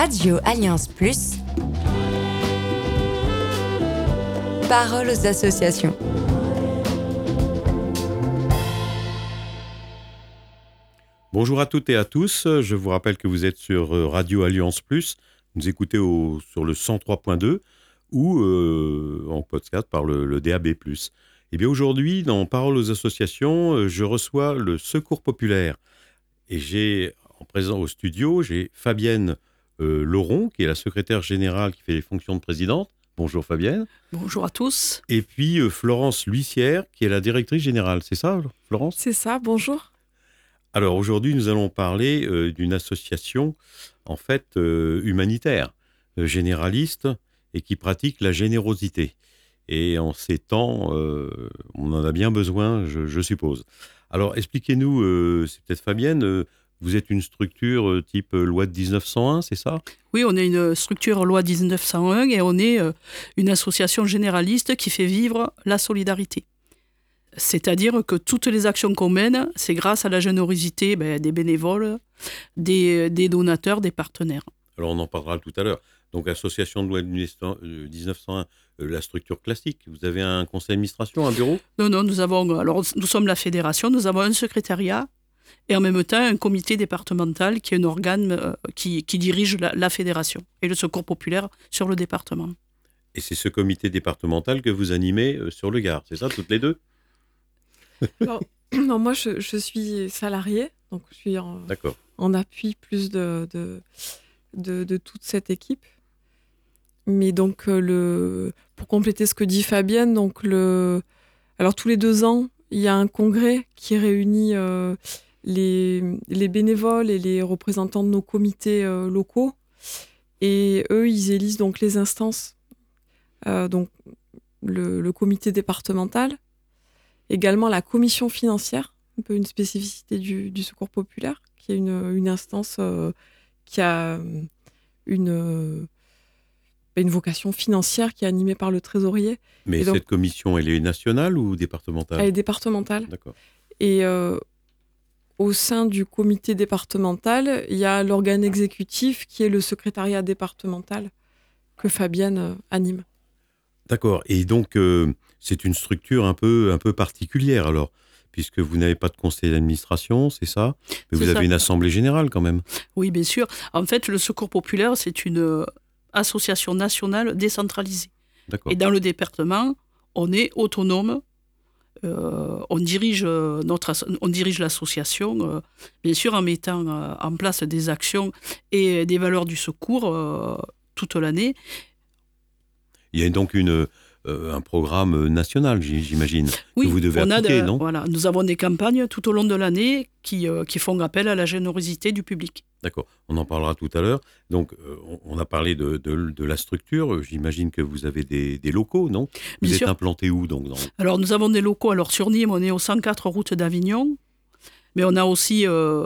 Radio Alliance Plus. Parole aux associations. Bonjour à toutes et à tous, je vous rappelle que vous êtes sur Radio Alliance Plus, vous nous écoutez sur le 103.2 ou en podcast par le DAB+. Et bien aujourd'hui, dans Parole aux associations, je reçois le Secours populaire. Et j'ai en présent au studio, j'ai Fabienne Lauron, qui est la secrétaire générale qui fait les fonctions de présidente. Bonjour Fabienne. Bonjour à tous. Et puis Florence L'Huissière, qui est la directrice générale. C'est ça, Florence ? C'est ça, bonjour. Alors aujourd'hui, nous allons parler d'une association en fait humanitaire, généraliste et qui pratique la générosité. Et en ces temps, on en a bien besoin, je suppose. Alors expliquez-nous, c'est peut-être Fabienne, vous êtes une structure type loi de 1901, c'est ça ? Oui, on est une structure loi 1901 et on est une association généraliste qui fait vivre la solidarité. C'est-à-dire que toutes les actions qu'on mène, c'est grâce à la générosité des bénévoles, des donateurs, des partenaires. Alors on en parlera tout à l'heure. Donc association de loi de 1901, la structure classique. Vous avez un conseil d'administration, un bureau ? Non, nous sommes la fédération, nous avons un secrétariat et en même temps un comité départemental qui est un organe qui dirige la fédération et le secours populaire sur le département. Et c'est ce comité départemental que vous animez sur le Gard, c'est ça, toutes les deux ? Non, moi je suis salariée, donc je suis en appui plus de toute cette équipe. Mais donc, pour compléter ce que dit Fabienne, donc alors tous les 2 ans, il y a un congrès qui réunit les bénévoles et les représentants de nos comités locaux. Et eux, ils élisent donc les instances, donc le comité départemental, également la commission financière, un peu une spécificité du secours populaire, qui est une instance qui a une vocation financière qui est animée par le trésorier. Mais donc, cette commission, elle est nationale ou départementale ? Elle est départementale. D'accord. Et au sein du comité départemental, il y a l'organe exécutif qui est le secrétariat départemental que Fabienne anime. D'accord. Et donc, c'est une structure un peu particulière alors, puisque vous n'avez pas de conseil d'administration, c'est ça ? Mais vous avez une assemblée générale quand même. Oui, bien sûr. En fait, le secours populaire, c'est une association nationale décentralisée. D'accord. Et dans le département, on est autonome. On dirige l'association, bien sûr en mettant en place des actions et des valeurs du secours toute l'année. Il y a donc un programme national, j'imagine, oui, que vous devez appliquer, non ? Voilà, nous avons des campagnes tout au long de l'année qui font appel à la générosité du public. D'accord, on en parlera tout à l'heure. Donc, on a parlé de la structure. J'imagine que vous avez des locaux, non ? Vous êtes implanté où donc Alors, nous avons des locaux. Alors, sur Nîmes, on est au 104 route d'Avignon. Mais on a aussi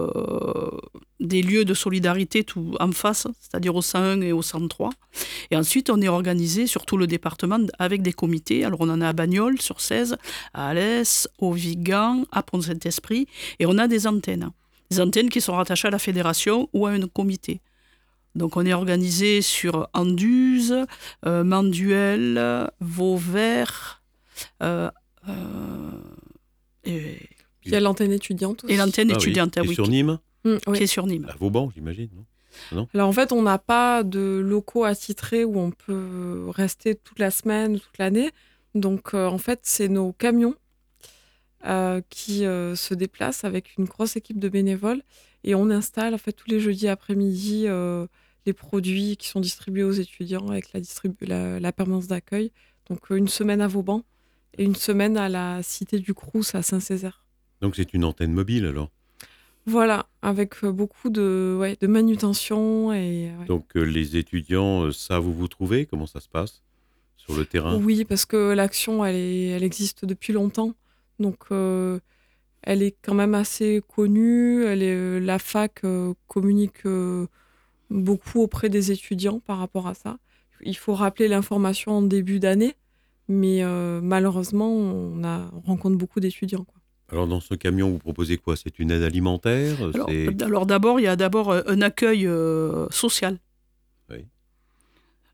des lieux de solidarité tout en face, c'est-à-dire au 101 et au 103. Et ensuite, on est organisé sur tout le département avec des comités. Alors, on en a à Bagnols, sur 16, à Alès, au Vigan, à Pont-Saint-Esprit. Et on a des antennes. Des antennes qui sont rattachées à la fédération ou à un comité. Donc, on est organisé sur Anduze, Manduel, Vauvert, il y a l'antenne étudiante aussi. Et l'antenne étudiante, oui. Sur Nîmes ? Qui est sur Nîmes. À Vauban, j'imagine, non ? Alors en fait, on n'a pas de locaux attitrés où on peut rester toute la semaine, toute l'année. Donc en fait, c'est nos camions qui se déplacent avec une grosse équipe de bénévoles et on installe en fait tous les jeudis après-midi les produits qui sont distribués aux étudiants avec la permanence d'accueil. Donc une semaine à Vauban et une semaine à la cité du Crous à Saint-Césaire. Donc c'est une antenne mobile alors ? Voilà, avec beaucoup de manutention. Donc les étudiants savent où vous trouvez ? Comment ça se passe sur le terrain ? Oui, parce que l'action, elle existe depuis longtemps. Donc elle est quand même assez connue. La fac communique beaucoup auprès des étudiants par rapport à ça. Il faut rappeler l'information en début d'année, mais malheureusement, on rencontre beaucoup d'étudiants, quoi. Alors, dans ce camion, vous proposez quoi ? C'est une aide alimentaire ? Alors d'abord, il y a un accueil social.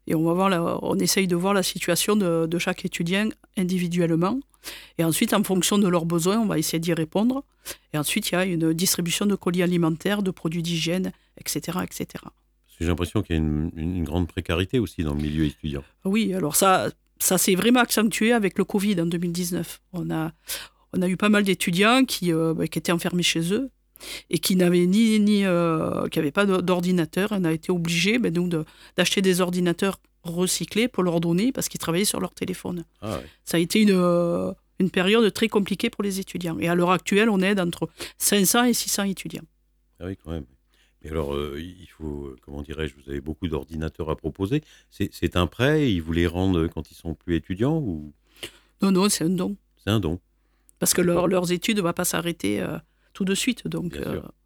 Et on essaye de voir la situation de chaque étudiant individuellement. Et ensuite, en fonction de leurs besoins, on va essayer d'y répondre. Et ensuite, il y a une distribution de colis alimentaires, de produits d'hygiène, etc., etc. Parce que j'ai l'impression qu'il y a une grande précarité aussi dans le milieu étudiant. Oui, alors ça s'est vraiment accentué avec le Covid en 2019. On a eu pas mal d'étudiants qui étaient enfermés chez eux et qui n'avaient qui n'avaient pas d'ordinateur. On a été obligés d'acheter des ordinateurs recyclés pour leur donner parce qu'ils travaillaient sur leur téléphone. Ah ouais. Ça a été une période très compliquée pour les étudiants. Et à l'heure actuelle, on aide entre 500 et 600 étudiants. Ah oui, quand même. Et alors, il faut, comment dirais-je, vous avez beaucoup d'ordinateurs à proposer. C'est un prêt, ils vous les rendent quand ils sont plus étudiants ou... Non, c'est un don. C'est un don. Parce que leurs études ne vont pas s'arrêter tout de suite. Donc,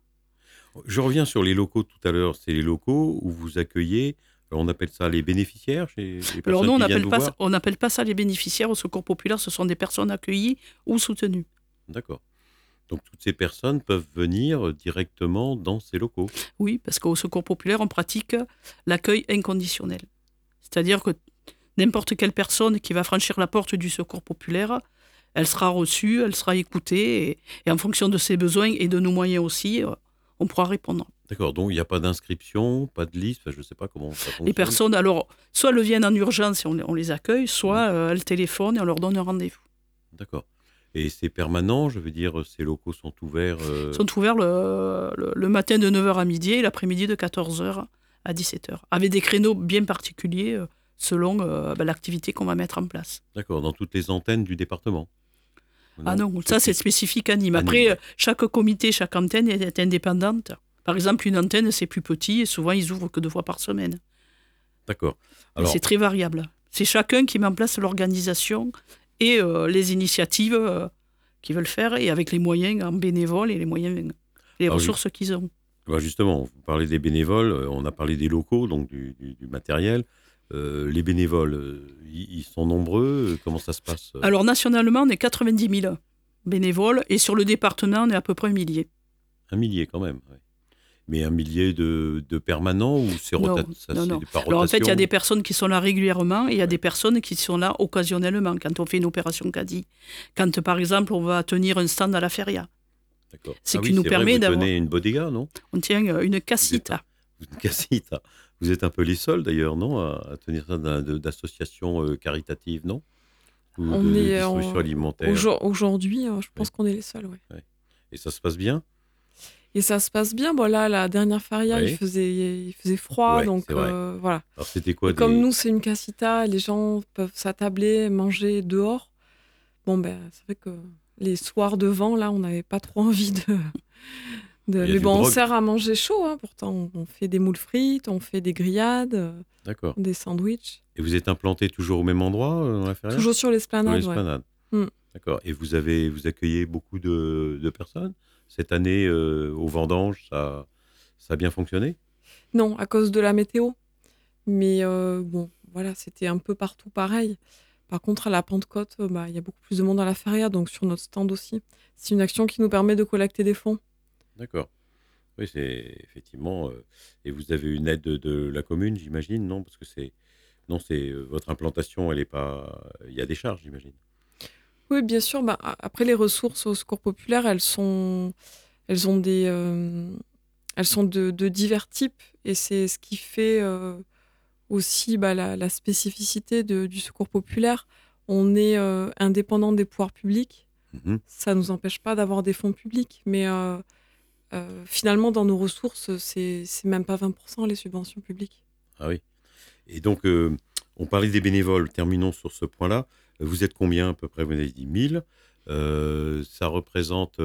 Je reviens sur les locaux tout à l'heure. C'est les locaux où vous accueillez, on appelle ça les bénéficiaires chez les personnes alors non, qui on n'appelle pas ça les bénéficiaires au Secours populaire, ce sont des personnes accueillies ou soutenues. D'accord. Donc toutes ces personnes peuvent venir directement dans ces locaux. Oui, parce qu'au Secours populaire, on pratique l'accueil inconditionnel. C'est-à-dire que n'importe quelle personne qui va franchir la porte du Secours populaire, elle sera reçue, elle sera écoutée, et en fonction de ses besoins et de nos moyens aussi, on pourra répondre. D'accord, donc il n'y a pas d'inscription, pas de liste, je ne sais pas comment ça fonctionne. Les personnes, alors, soit elles viennent en urgence et on les accueille, soit elles téléphonent et on leur donne un rendez-vous. D'accord. Et c'est permanent, je veux dire, ces locaux sont ouverts sont ouverts le matin de 9h à midi et l'après-midi de 14h à 17h, avec des créneaux bien particuliers selon l'activité qu'on va mettre en place. D'accord, dans toutes les antennes du département. Ah non, ça c'est spécifique à Nîmes. Après, chaque comité, chaque antenne est indépendante. Par exemple, une antenne, c'est plus petit et souvent, ils ouvrent que 2 fois par semaine. D'accord. Alors... C'est très variable. C'est chacun qui met en place l'organisation et les initiatives qu'ils veulent faire, et avec les moyens en bénévoles et les ressources qu'ils ont. Bah justement, vous parlez des bénévoles, on a parlé des locaux, donc du matériel. Les bénévoles, ils sont nombreux, comment ça se passe? Alors nationalement, on est 90 000 bénévoles, et sur le département, on est à peu près 1 millier. 1 millier quand même, oui. Mais 1 millier de permanents ou c'est rotatif? Non. Alors en fait, il y a des personnes qui sont là régulièrement et il y a des personnes qui sont là occasionnellement, quand on fait une opération caddie. Quand, par exemple, on va tenir un stand à la feria. D'accord. C'est qui nous permet d'avoir... Vous tenez une bodega, non? On tient une casita. Une casita. Vous êtes un peu les seuls, d'ailleurs, non, à tenir ça d'associations caritatives, non? Ou on est distribution alimentaire. Aujourd'hui, je pense qu'on est les seuls, oui. Ouais. Et ça se passe bien? Et ça se passe bien. Bon, là, la dernière feria, il faisait froid, donc voilà. Alors, c'était quoi Comme nous, c'est une casita, les gens peuvent s'attabler, manger dehors. Bon, c'est vrai que les soirs de vent, là, on n'avait pas trop envie de... Mais bon, on sert à manger chaud, hein. Pourtant, on fait des moules frites, on fait des grillades, des sandwichs. Et vous êtes implanté toujours au même endroit dans la feria? Toujours sur l'esplanade, D'accord. Et vous accueillez beaucoup de personnes? Cette année, au vendange, ça a bien fonctionné? Non, à cause de la météo. Mais bon, voilà, c'était un peu partout pareil. Par contre, à la Pentecôte, il y a beaucoup plus de monde à la feria, donc sur notre stand aussi. C'est une action qui nous permet de collecter des fonds. D'accord. Oui, c'est effectivement... et vous avez une aide de la commune, j'imagine, non? Parce que c'est votre implantation, elle est pas... Il y a des charges, j'imagine. Oui, bien sûr. Après, les ressources au Secours populaire, elles sont de divers types, et c'est ce qui fait aussi la spécificité du Secours populaire. On est indépendant des pouvoirs publics. Ça ne nous empêche pas d'avoir des fonds publics, mais finalement, dans nos ressources, c'est même pas 20% les subventions publiques. Ah oui. Et donc, on parlait des bénévoles. Terminons sur ce point-là. Vous êtes combien à peu près? Vous avez dit 1000. Ça représente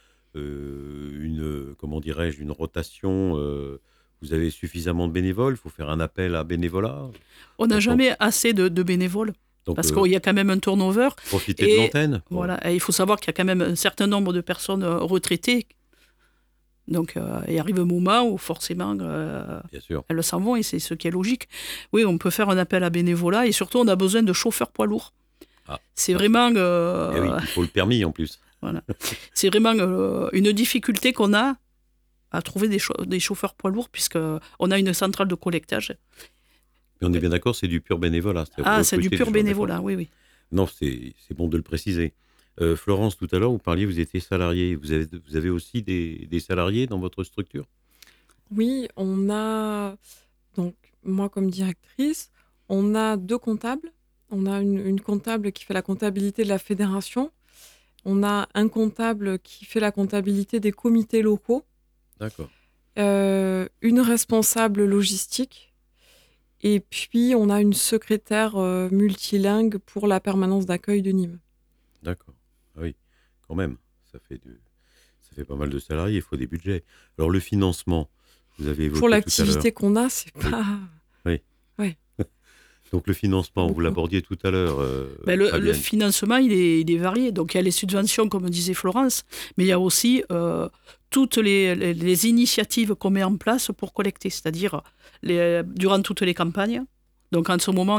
une rotation. Vous avez suffisamment de bénévoles? Il faut faire un appel à bénévolat? On n'a jamais assez de bénévoles. Donc, parce qu'il y a quand même un turnover. Profiter de l'antenne. Voilà. Et il faut savoir qu'il y a quand même un certain nombre de personnes retraitées. Donc, il arrive un moment où forcément, bien sûr, elles s'en vont, et c'est ce qui est logique. Oui, on peut faire un appel à bénévolat, et surtout, on a besoin de chauffeurs poids lourds. C'est vraiment... Et oui, il faut le permis en plus. Voilà. C'est vraiment une difficulté qu'on a à trouver des chauffeurs poids lourds, puisqu'on a une centrale de collectage Mais on est bien d'accord, c'est du pur bénévolat. C'est du pur bénévolat, oui. Non, c'est bon de le préciser. Florence, tout à l'heure, vous parliez, vous étiez salariée. Vous avez aussi des salariés dans votre structure ? Oui, on a, donc moi comme directrice, on a 2 comptables. On a une comptable qui fait la comptabilité de la fédération. On a un comptable qui fait la comptabilité des comités locaux. D'accord. Une responsable logistique. Et puis, on a une secrétaire multilingue pour la permanence d'accueil de Nîmes. D'accord. Ah oui, quand même. Ça fait pas mal de salariés, il faut des budgets. Alors, le financement, vous avez évoqué pour tout à l'activité qu'on a, c'est pas... Oui. Ouais. Donc, le financement, vous l'abordiez tout à l'heure. Le financement, il est varié. Donc, il y a les subventions, comme disait Florence, mais il y a aussi toutes les initiatives qu'on met en place pour collecter, c'est-à-dire durant toutes les campagnes. Donc, en ce moment,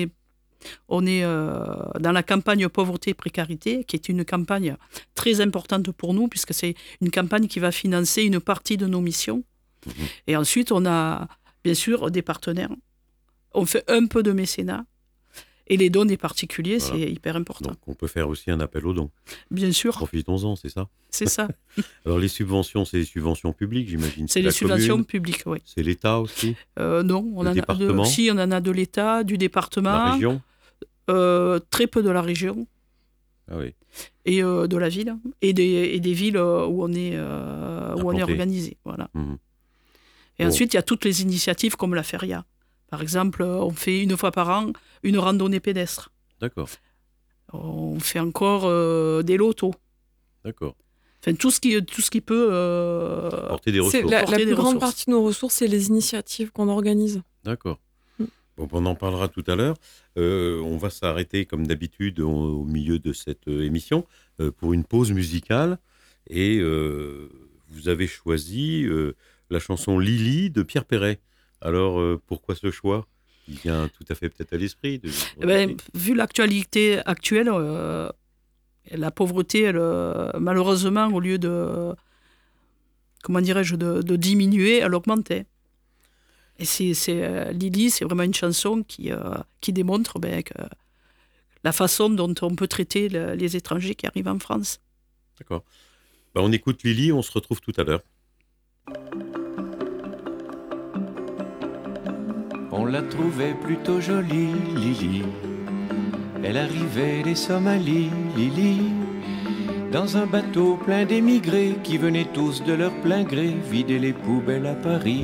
on est dans la campagne pauvreté et précarité, qui est une campagne très importante pour nous, puisque c'est une campagne qui va financer une partie de nos missions. Mmh. Et ensuite, on a bien sûr des partenaires. On fait un peu de mécénat. Et les dons des particuliers, voilà. C'est hyper important. Donc, on peut faire aussi un appel aux dons. Bien sûr. Profitons-en, c'est ça ? C'est ça. Alors, les subventions, c'est des subventions publiques, j'imagine. C'est les subventions publiques, oui. C'est l'État aussi ? Non, on en a de l'État, du département. La région ? Très peu de la région. Ah oui. Et de la ville. Et des villes où on est organisé. Voilà. Mmh. Et ensuite, il y a toutes les initiatives comme la feria. Par exemple, on fait 1 fois par an une randonnée pédestre. D'accord. On fait encore des lotos. D'accord. Enfin, tout ce qui peut... porter des ressources. La plus grande partie de nos ressources, c'est les initiatives qu'on organise. D'accord. Bon, on en parlera tout à l'heure. On va s'arrêter, comme d'habitude, au milieu de cette émission pour une pause musicale. Et vous avez choisi la chanson « Lily » de Pierre Perret. Alors, pourquoi ce choix ? Il vient tout à fait peut-être à l'esprit. Vu l'actualité actuelle, la pauvreté, malheureusement, au lieu de diminuer, elle augmentait. Et Lily, c'est vraiment une chanson qui démontre que la façon dont on peut traiter les étrangers qui arrivent en France. D'accord. On écoute Lily, on se retrouve tout à l'heure. On la trouvait plutôt jolie, Lily. Elle arrivait des Somalies, Lily, dans un bateau plein d'émigrés qui venaient tous de leur plein gré vider les poubelles à Paris.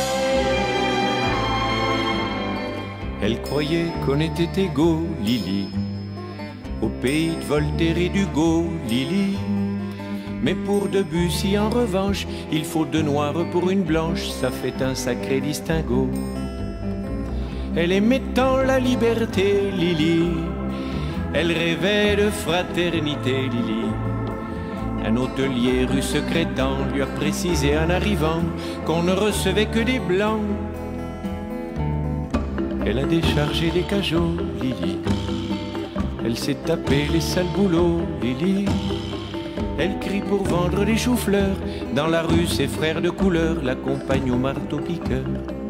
Elle croyait qu'on était égaux, Lily, au pays de Voltaire et d'Hugo, Lily. Mais pour Debussy, en revanche, il faut 2 noirs pour une blanche, ça fait un sacré distinguo. Elle aimait tant la liberté, Lily. Elle rêvait de fraternité, Lily. Un hôtelier rue Secrétan lui a précisé en arrivant qu'on ne recevait que des blancs. Elle a déchargé les cajots, Lily. Elle s'est tapé les sales boulots, Lily. Elle crie pour vendre des choux-fleurs. Dans la rue, ses frères de couleur l'accompagnent au marteau-piqueur.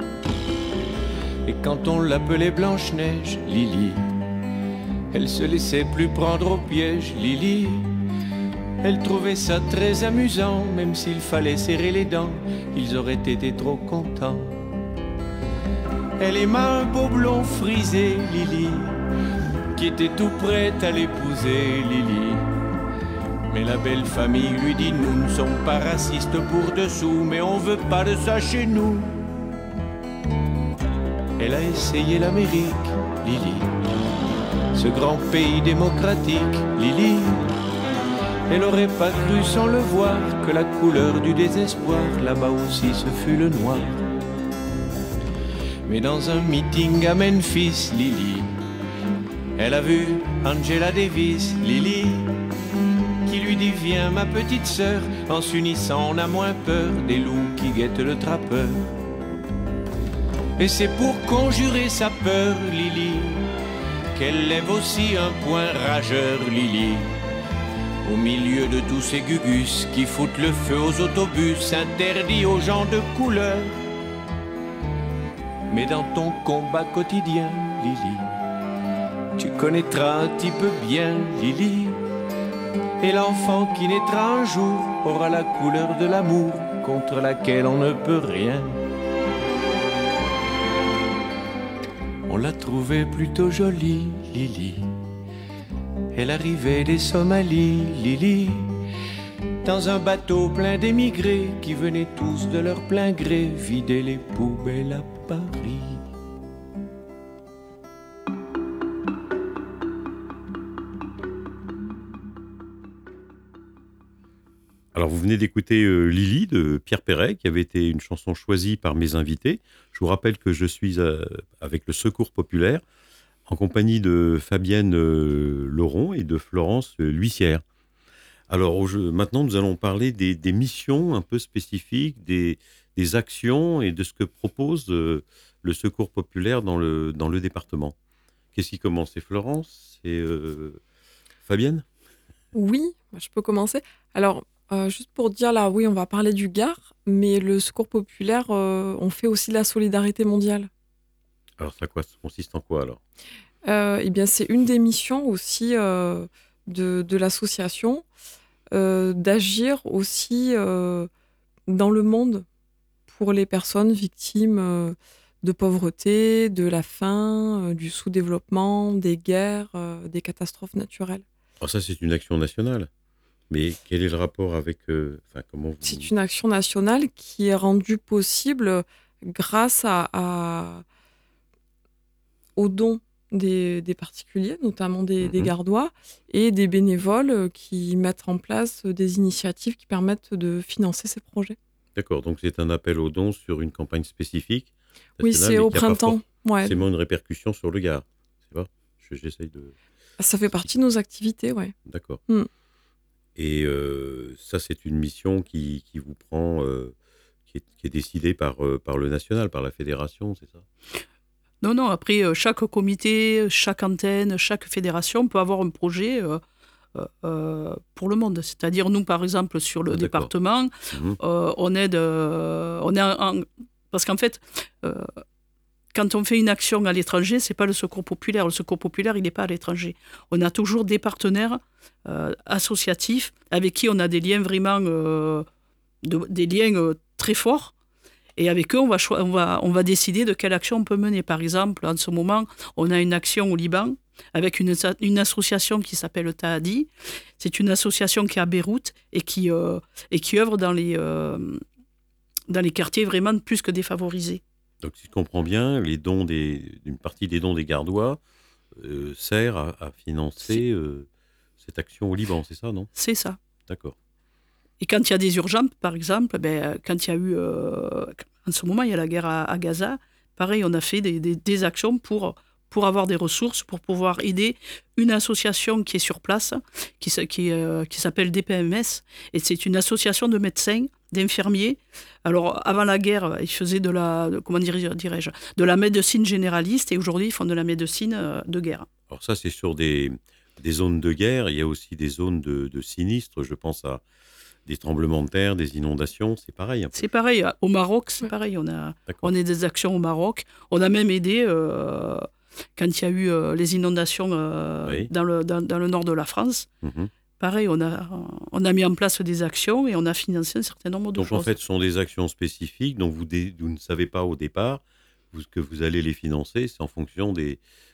Et quand on l'appelait Blanche-Neige, Lily, elle se laissait plus prendre au piège, Lily. Elle trouvait ça très amusant, même s'il fallait serrer les dents, ils auraient été trop contents. Elle aima un beau blond frisé, Lily, qui était tout prête à l'épouser, Lily. Mais la belle famille lui dit, nous ne sommes pas racistes pour dessous, mais on veut pas de ça chez nous. Elle a essayé l'Amérique, Lily, ce grand pays démocratique, Lily. Elle aurait pas cru sans le voir que la couleur du désespoir, là-bas aussi ce fut le noir. Mais dans un meeting à Memphis, Lily, elle a vu Angela Davis, Lily, qui lui dit viens ma petite sœur, en s'unissant on a moins peur des loups qui guettent le trappeur. Et c'est pour conjurer sa peur, Lily, qu'elle lève aussi un poing rageur, Lily. Au milieu de tous ces gugus qui foutent le feu aux autobus interdits aux gens de couleur. mais dans ton combat quotidien, Lily, tu connaîtras un petit peu bien Lily. Et l'enfant qui naîtra un jour aura la couleur de l'amour contre laquelle on ne peut rien. On l'a trouvée plutôt jolie, Lily. Elle arrivait des Somalies, Lily, dans un bateau plein d'émigrés qui venaient tous de leur plein gré vider les poubelles à Paris. Alors, vous venez d'écouter Lily de Pierre Perret, qui avait été une chanson choisie par mes invités. Je vous rappelle que je suis avec le Secours Populaire, en compagnie de Fabienne Laurent et de Florence L'Huissière. Alors, maintenant, nous allons parler des missions un peu spécifiques, des actions et de ce que propose le Secours Populaire dans le département. Qu'est-ce qui commence? C'est Florence? C'est Fabienne? Oui, je peux commencer. Alors, juste pour dire là, oui, on va parler du Gard, mais le Secours Populaire, on fait aussi de la solidarité mondiale. Alors, ça consiste en quoi alors? Eh bien, c'est une des missions aussi de l'association, d'agir aussi dans le monde pour les personnes victimes de pauvreté, de la faim, du sous-développement, des guerres, des catastrophes naturelles. Alors ça, c'est une action nationale. Mais quel est le rapport avec... comment vous... C'est une action nationale qui est rendue possible grâce aux dons des particuliers, notamment des Gardois, et des bénévoles qui mettent en place des initiatives qui permettent de financer ces projets. D'accord, donc c'est un appel aux dons sur une campagne spécifique. Oui, c'est au printemps. C'est une répercussion sur le Gard. C'est pas j'essaye de... Ça fait partie de nos activités, oui. D'accord. Et ça, c'est une mission qui vous prend, qui est décidée par le national, par la fédération, c'est ça? Non, après, chaque comité, chaque antenne, chaque fédération peut avoir un projet pour le monde. C'est-à-dire, nous, par exemple, sur le département, on aide... parce qu'en fait... quand on fait une action à l'étranger, c'est pas le Secours Populaire. Le Secours Populaire, il n'est pas à l'étranger. On a toujours des partenaires associatifs avec qui on a des liens vraiment des liens très forts. Et avec eux, on va décider de quelle action on peut mener. Par exemple, en ce moment, on a une action au Liban avec une association qui s'appelle Tahadi. C'est une association qui est à Beyrouth et qui œuvre dans les quartiers vraiment plus que défavorisés. Donc, si je comprends bien, une partie des dons des Gardois sert à financer cette action au Liban, c'est ça, non? C'est ça. D'accord. Et quand il y a des urgences, par exemple, quand il y a eu... en ce moment, il y a la guerre à Gaza. Pareil, on a fait des actions pour avoir des ressources, pour pouvoir aider une association qui est sur place, qui s'appelle DPMS. Et c'est une association de médecins, d'infirmiers. Alors, avant la guerre, ils faisaient de la médecine généraliste. Et aujourd'hui, ils font de la médecine de guerre. Alors ça, c'est sur des zones de guerre. Il y a aussi des zones de sinistres. Je pense à des tremblements de terre, des inondations, c'est pareil. Un peu. C'est pareil. Au Maroc, c'est pareil. On a des actions au Maroc. On a même aidé quand il y a eu les inondations dans le nord de la France. Pareil, on a mis en place des actions et on a financé un certain nombre de choses. Donc en fait, ce sont des actions spécifiques dont vous ne savez pas au départ que vous allez les financer. C'est en fonction de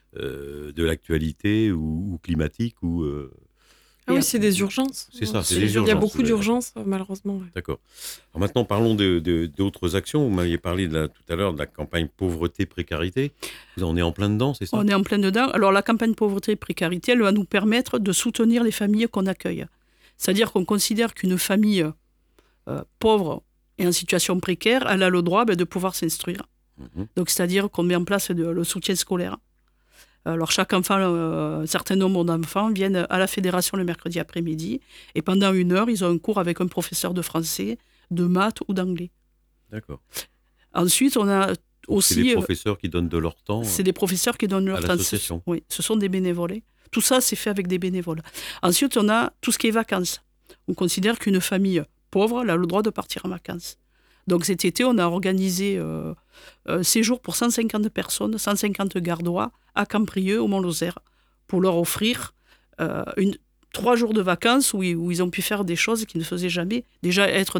l'actualité ou climatique ou... Ah oui, c'est des urgences. C'est ça, c'est des urgences. Il y a beaucoup d'urgences, malheureusement. Ouais. D'accord. Alors maintenant, parlons d'autres actions. Vous m'aviez parlé tout à l'heure de la campagne pauvreté-précarité. On est en plein dedans, c'est ça? On est en plein dedans. Alors la campagne pauvreté-précarité, elle va nous permettre de soutenir les familles qu'on accueille. C'est-à-dire qu'on considère qu'une famille pauvre et en situation précaire, elle a le droit de pouvoir s'instruire. Donc c'est-à-dire qu'on met en place le soutien scolaire. Alors, chaque enfant, un certain nombre d'enfants viennent à la fédération le mercredi après-midi et pendant 1 heure, ils ont un cours avec un professeur de français, de maths ou d'anglais. D'accord. Ensuite, on a aussi... C'est des professeurs qui donnent de leur temps. C'est des professeurs qui donnent de leur temps. L'association. Oui, ce sont des bénévoles. Tout ça, c'est fait avec des bénévoles. Ensuite, on a tout ce qui est vacances. On considère qu'une famille pauvre elle a le droit de partir en vacances. Donc cet été, on a organisé un séjour pour 150 personnes, 150 gardois à Camprieux, au Mont-Lozère, pour leur offrir 3 jours de vacances où ils ont pu faire des choses qu'ils ne faisaient jamais. Déjà, être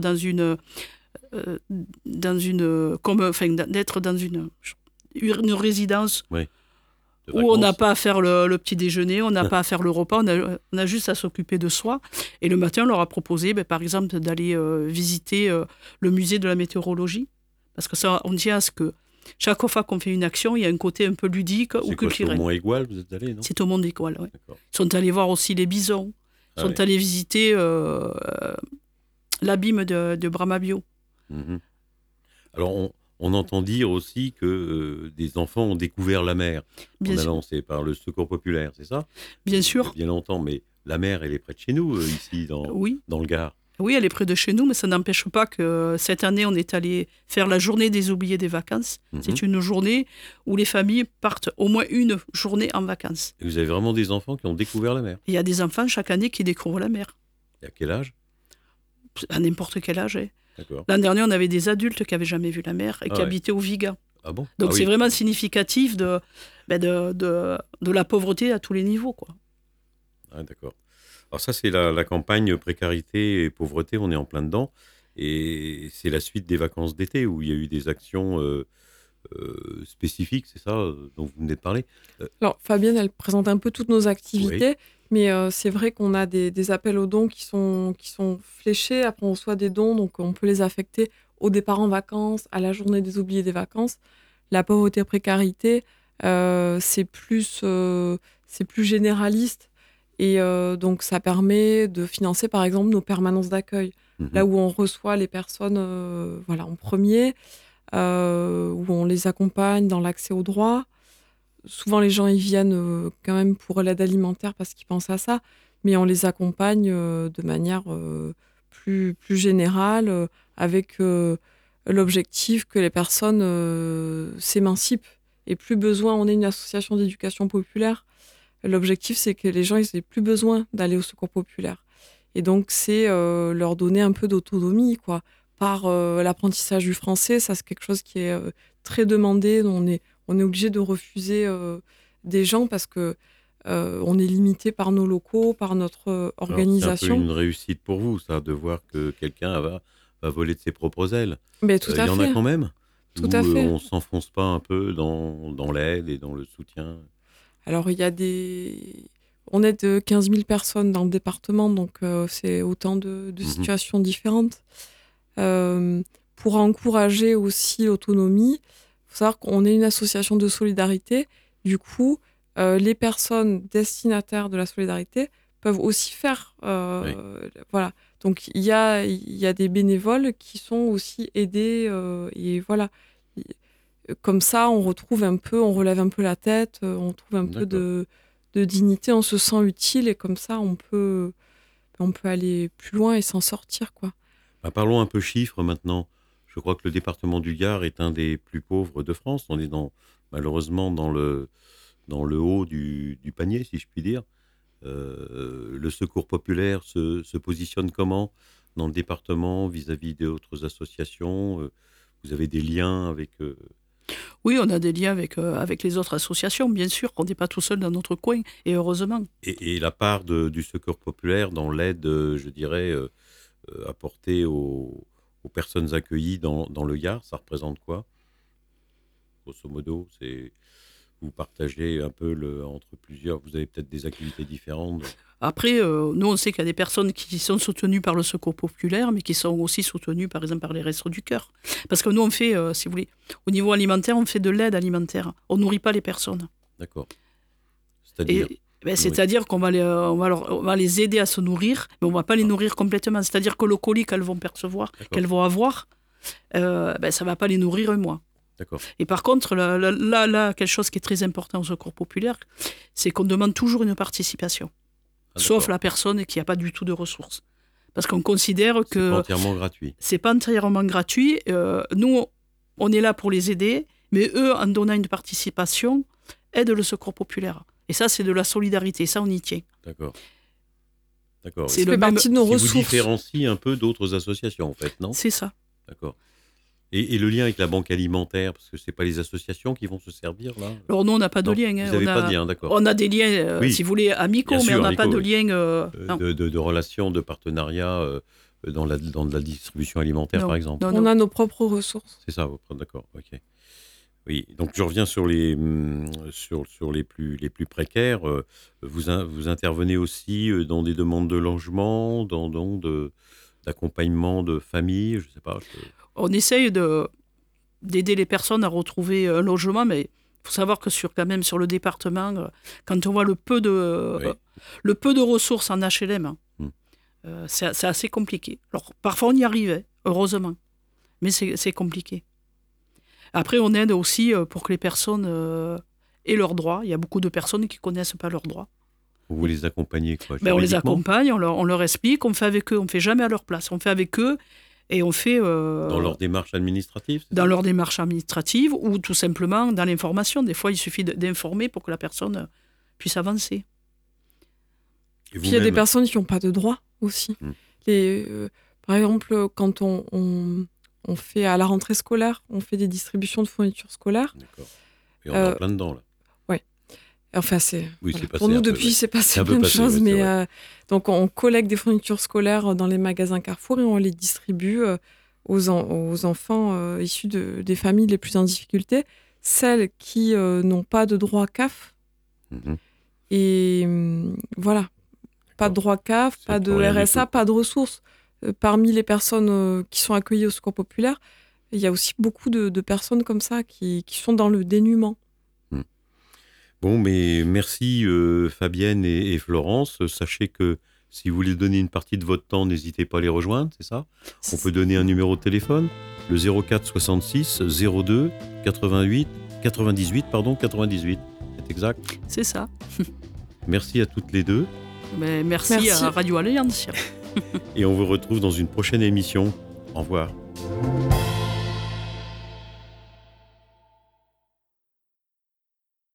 d'être dans une résidence où on n'a pas à faire le petit déjeuner, on n'a pas à faire le repas, on a juste à s'occuper de soi. Et le matin, on leur a proposé, par exemple, d'aller visiter le musée de la météorologie. Parce que ça, on tient à ce que chaque fois qu'on fait une action, il y a un côté un peu ludique ou culturel. C'est au Mont-Aigoual, vous êtes allé, non ? C'est au Mont-Aigoual, oui. Ils sont allés voir aussi les bisons. Ils sont allés visiter l'abîme de Bramabio. Mmh. Alors, on entend dire aussi que des enfants ont découvert la mer en allant, c'est par le Secours populaire, c'est ça ? Bien sûr. Bien longtemps, mais la mer, elle est près de chez nous, ici, dans le Gard. Oui, elle est près de chez nous, mais ça n'empêche pas que cette année, on est allé faire la journée des oubliés des vacances. Mmh. C'est une journée où les familles partent au moins une journée en vacances. Et vous avez vraiment des enfants qui ont découvert la mer ? Il y a des enfants chaque année qui découvrent la mer. Et à quel âge ? À n'importe quel âge. D'accord. L'an dernier, on avait des adultes qui n'avaient jamais vu la mer et qui habitaient au Vigan. Ah bon ? Donc c'est vraiment significatif de la pauvreté à tous les niveaux, quoi. Ah, d'accord. Alors ça, c'est la campagne précarité et pauvreté, on est en plein dedans. Et c'est la suite des vacances d'été où il y a eu des actions spécifiques, c'est ça dont vous venez de parler. Alors Fabienne, elle présente un peu toutes nos activités, mais c'est vrai qu'on a des appels aux dons qui sont fléchés. Après, on reçoit des dons, donc on peut les affecter au départ en vacances, à la journée des oubliés des vacances. La pauvreté et précarité, c'est plus généraliste. Et donc, ça permet de financer, par exemple, nos permanences d'accueil. Mmh. Là où on reçoit les personnes en premier, où on les accompagne dans l'accès aux droits. Souvent, les gens, ils viennent quand même pour l'aide alimentaire parce qu'ils pensent à ça, mais on les accompagne de manière plus générale, avec l'objectif que les personnes s'émancipent. Et plus besoin, on est une association d'éducation populaire. L'objectif, c'est que les gens n'aient plus besoin d'aller au secours populaire. Et donc, c'est leur donner un peu d'autonomie, quoi. Par l'apprentissage du français, ça, c'est quelque chose qui est très demandé. On est obligé de refuser des gens parce que on est limité par nos locaux, par notre organisation. C'est un peu une réussite pour vous, ça, de voir que quelqu'un va voler de ses propres ailes. Mais tout à fait. Il y en a quand même. Tout à fait. On ne s'enfonce pas un peu dans l'aide et dans le soutien. Alors, on aide 15 000 personnes dans le département, donc c'est autant de situations différentes. Pour encourager aussi l'autonomie, il faut savoir qu'on est une association de solidarité. Du coup, les personnes destinataires de la solidarité peuvent aussi faire... Voilà. Donc, il y a des bénévoles qui sont aussi aidés. Et voilà. Comme ça, on relève un peu la tête, on trouve un peu de dignité, on se sent utile et comme ça, on peut aller plus loin et s'en sortir, quoi. Parlons un peu chiffres maintenant. Je crois que le département du Gard est un des plus pauvres de France. On est malheureusement dans le haut du panier, si je puis dire. Le Secours populaire se positionne comment dans le département vis-à-vis d'autres associations ? Vous avez des liens avec... Oui, on a des liens avec les autres associations, bien sûr, qu'on n'est pas tout seul dans notre coin, et heureusement. Et la part du Secours populaire dans l'aide, je dirais, apportée aux personnes accueillies dans le Gard, ça représente quoi ? Grosso modo, vous partagez un peu entre plusieurs, vous avez peut-être des activités différentes. Après, nous, on sait qu'il y a des personnes qui sont soutenues par le Secours populaire, mais qui sont aussi soutenues, par exemple, par les Restos du Cœur. Parce que nous, on fait, si vous voulez, au niveau alimentaire, on fait de l'aide alimentaire. On ne nourrit pas les personnes. D'accord. C'est-à-dire c'est-à-dire qu'on va les aider à se nourrir, mais on ne va pas les nourrir complètement. C'est-à-dire que le colis qu'elles vont percevoir, qu'elles vont avoir, ça ne va pas les nourrir un mois. D'accord. Et par contre, là, quelque chose qui est très important au Secours populaire, c'est qu'on demande toujours une participation. Sauf la personne qui n'a pas du tout de ressources. Parce qu'on considère que... C'est pas entièrement gratuit. C'est pas entièrement gratuit. Nous, on est là pour les aider, mais eux, en donnant une participation, aident le Secours populaire. Et ça, c'est de la solidarité. Ça, on y tient. D'accord. C'est le partie de nos ressources. Vous différencie un peu d'autres associations, en fait, non ? C'est ça. D'accord. Et le lien avec la banque alimentaire, parce que c'est pas les associations qui vont se servir là. Alors nous, on n'a pas de lien. Vous n'avez pas de lien, d'accord. On a des liens, si vous voulez, amicaux, mais on n'a pas de lien... de relations, de partenariat dans la distribution alimentaire, par exemple. On a nos propres ressources. C'est ça, d'accord, ok. Oui, donc je reviens sur les plus précaires. Vous intervenez aussi dans des demandes de logement, d'accompagnement de famille, je sais pas. On essaye d'aider les personnes à retrouver un logement, mais il faut savoir que sur le département, quand on voit le peu de ressources en HLM, c'est assez compliqué. Alors, parfois, on y arrivait, heureusement, mais c'est compliqué. Après, on aide aussi pour que les personnes aient leurs droits. Il y a beaucoup de personnes qui ne connaissent pas leurs droits. Vous les accompagnez quoi? On les accompagne, on leur explique, on fait avec eux, on ne fait jamais à leur place. On fait avec eux et on fait... dans leur démarche administrative? Dans leur démarche administrative ou tout simplement dans l'information. Des fois, il suffit d'informer pour que la personne puisse avancer. Puis il y a des personnes qui n'ont pas de droits aussi. Par exemple, quand on fait à la rentrée scolaire, on fait des distributions de fournitures scolaires. D'accord. Et on est en plein dedans, là. Oui. Enfin, pour nous, depuis, c'est passé plein de choses. Mais donc, on collecte des fournitures scolaires dans les magasins Carrefour et on les distribue aux enfants issus des familles les plus en difficulté, celles qui n'ont pas de droit CAF. Et voilà. Pas de droit CAF, pas de RSA, pas de ressources. Parmi les personnes qui sont accueillies au Secours populaire, il y a aussi beaucoup de personnes comme ça qui sont dans le dénuement. Bon, mais merci Fabienne et Florence. Sachez que si vous voulez donner une partie de votre temps, n'hésitez pas à les rejoindre, c'est ça? On peut donner un numéro de téléphone, le 04 66 02 98 98, c'est exact? C'est ça. Merci à toutes les deux. Mais merci à Radio Alliance. Et on vous retrouve dans une prochaine émission. Au revoir.